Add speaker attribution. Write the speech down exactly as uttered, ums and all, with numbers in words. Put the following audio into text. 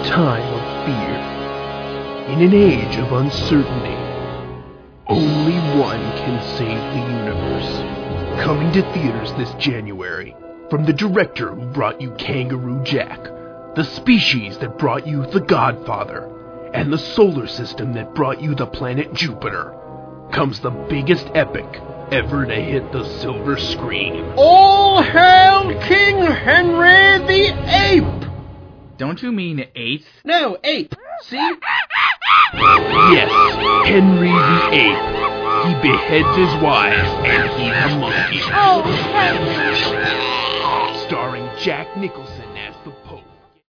Speaker 1: time of fear, in an age of uncertainty, only one can save the universe. Coming to theaters this January, from the director who brought you Kangaroo Jack, the species that brought you The Godfather, and the solar system that brought you the planet Jupiter, comes the biggest epic ever to hit the silver screen.
Speaker 2: All hail King Henry the Ape!
Speaker 3: Don't you mean eighth?
Speaker 2: No, ape. See?
Speaker 1: Yes, Henry the Ape. He beheads his wives, and he's a monkey.
Speaker 4: Oh, Henry!
Speaker 1: Starring Jack Nicholson